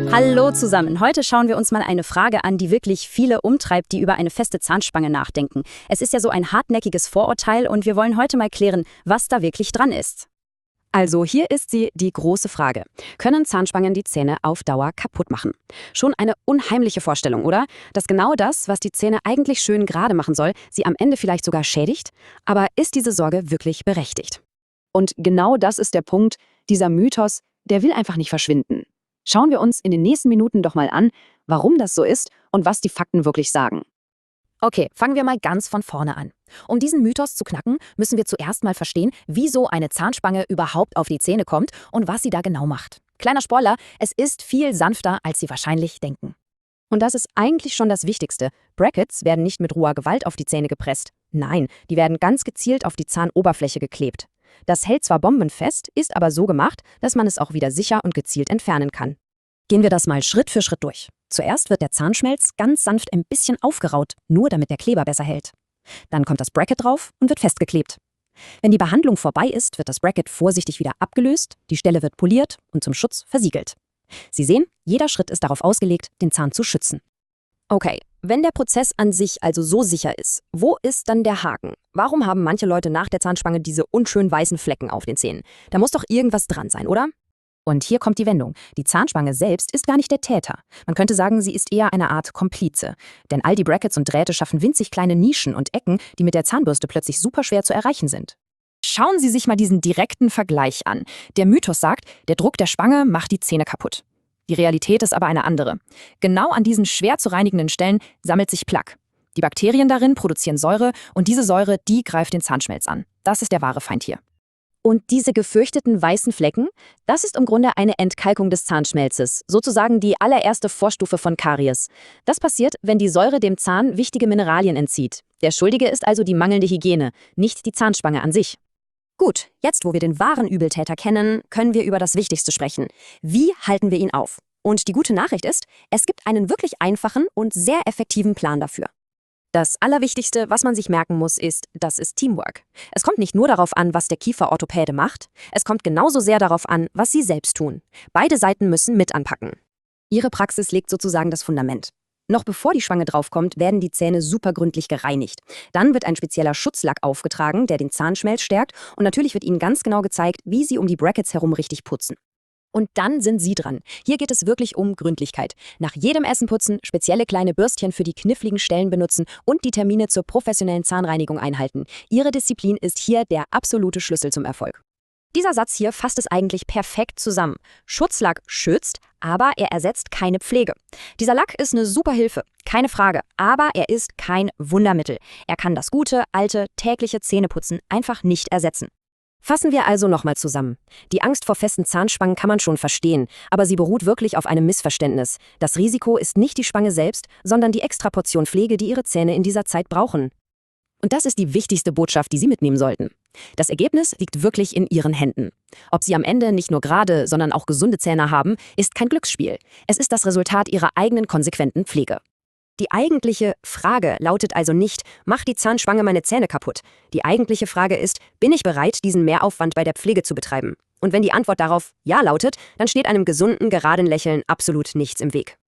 Hallo zusammen. Heute schauen wir uns mal eine Frage an, die wirklich viele umtreibt, die über eine feste Zahnspange nachdenken. Es ist ja so ein hartnäckiges Vorurteil und wir wollen heute mal klären, was da wirklich dran ist. Also hier ist sie, die große Frage. Können Zahnspangen die Zähne auf Dauer kaputt machen? Schon eine unheimliche Vorstellung, oder? Dass genau das, was die Zähne eigentlich schön gerade machen soll, sie am Ende vielleicht sogar schädigt? Aber ist diese Sorge wirklich berechtigt? Und genau das ist der Punkt, dieser Mythos, der will einfach nicht verschwinden. Schauen wir uns in den nächsten Minuten doch mal an, warum das so ist und was die Fakten wirklich sagen. Okay, fangen wir mal ganz von vorne an. Um diesen Mythos zu knacken, müssen wir zuerst mal verstehen, wieso eine Zahnspange überhaupt auf die Zähne kommt und was sie da genau macht. Kleiner Spoiler, es ist viel sanfter, als Sie wahrscheinlich denken. Und das ist eigentlich schon das Wichtigste. Brackets werden nicht mit roher Gewalt auf die Zähne gepresst. Nein, die werden ganz gezielt auf die Zahnoberfläche geklebt. Das hält zwar bombenfest, ist aber so gemacht, dass man es auch wieder sicher und gezielt entfernen kann. Gehen wir das mal Schritt für Schritt durch. Zuerst wird der Zahnschmelz ganz sanft ein bisschen aufgeraut, nur damit der Kleber besser hält. Dann kommt das Bracket drauf und wird festgeklebt. Wenn die Behandlung vorbei ist, wird das Bracket vorsichtig wieder abgelöst, die Stelle wird poliert und zum Schutz versiegelt. Sie sehen, jeder Schritt ist darauf ausgelegt, den Zahn zu schützen. Okay, wenn der Prozess an sich also so sicher ist, wo ist dann der Haken? Warum haben manche Leute nach der Zahnspange diese unschön weißen Flecken auf den Zähnen? Da muss doch irgendwas dran sein, oder? Und hier kommt die Wendung. Die Zahnspange selbst ist gar nicht der Täter. Man könnte sagen, sie ist eher eine Art Komplize. Denn all die Brackets und Drähte schaffen winzig kleine Nischen und Ecken, die mit der Zahnbürste plötzlich super schwer zu erreichen sind. Schauen Sie sich mal diesen direkten Vergleich an. Der Mythos sagt, der Druck der Spange macht die Zähne kaputt. Die Realität ist aber eine andere. Genau an diesen schwer zu reinigenden Stellen sammelt sich Plaque. Die Bakterien darin produzieren Säure und diese Säure, die greift den Zahnschmelz an. Das ist der wahre Feind hier. Und diese gefürchteten weißen Flecken, das ist im Grunde eine Entkalkung des Zahnschmelzes, sozusagen die allererste Vorstufe von Karies. Das passiert, wenn die Säure dem Zahn wichtige Mineralien entzieht. Der Schuldige ist also die mangelnde Hygiene, nicht die Zahnspange an sich. Gut, jetzt wo wir den wahren Übeltäter kennen, können wir über das Wichtigste sprechen. Wie halten wir ihn auf? Und die gute Nachricht ist, es gibt einen wirklich einfachen und sehr effektiven Plan dafür. Das Allerwichtigste, was man sich merken muss, ist, das ist Teamwork. Es kommt nicht nur darauf an, was der Kieferorthopäde macht, es kommt genauso sehr darauf an, was Sie selbst tun. Beide Seiten müssen mit anpacken. Ihre Praxis legt sozusagen das Fundament. Noch bevor die Schwange draufkommt, werden die Zähne super gründlich gereinigt. Dann wird ein spezieller Schutzlack aufgetragen, der den Zahnschmelz stärkt und natürlich wird Ihnen ganz genau gezeigt, wie Sie um die Brackets herum richtig putzen. Und dann sind Sie dran. Hier geht es wirklich um Gründlichkeit. Nach jedem Essen putzen, spezielle kleine Bürstchen für die kniffligen Stellen benutzen und die Termine zur professionellen Zahnreinigung einhalten. Ihre Disziplin ist hier der absolute Schlüssel zum Erfolg. Dieser Satz hier fasst es eigentlich perfekt zusammen. Schutzlack schützt, aber er ersetzt keine Pflege. Dieser Lack ist eine super Hilfe, keine Frage, aber er ist kein Wundermittel. Er kann das gute, alte, tägliche Zähneputzen einfach nicht ersetzen. Fassen wir also nochmal zusammen. Die Angst vor festen Zahnspangen kann man schon verstehen, aber sie beruht wirklich auf einem Missverständnis. Das Risiko ist nicht die Spange selbst, sondern die Extraportion Pflege, die Ihre Zähne in dieser Zeit brauchen. Und das ist die wichtigste Botschaft, die Sie mitnehmen sollten. Das Ergebnis liegt wirklich in Ihren Händen. Ob Sie am Ende nicht nur gerade, sondern auch gesunde Zähne haben, ist kein Glücksspiel. Es ist das Resultat Ihrer eigenen konsequenten Pflege. Die eigentliche Frage lautet also nicht, macht die Zahnspange meine Zähne kaputt? Die eigentliche Frage ist, bin ich bereit, diesen Mehraufwand bei der Pflege zu betreiben? Und wenn die Antwort darauf Ja lautet, dann steht einem gesunden, geraden Lächeln absolut nichts im Weg.